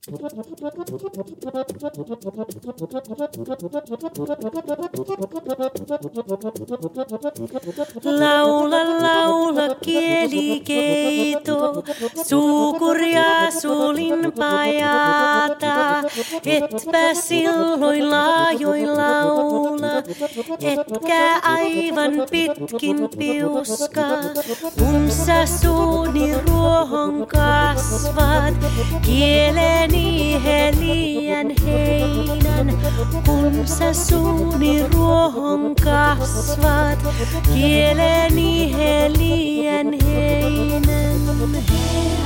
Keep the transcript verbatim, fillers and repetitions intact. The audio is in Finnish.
Laula, laula, kielikeito, suukurja sulin pajata, etpä silloin laajoin laula, etkä aivan pitkin piuska, kun sä suuni ruohon kasvat, kieleni heliän heinän, kun sä suuni ruohon kasvat, kieleni heliän heinän.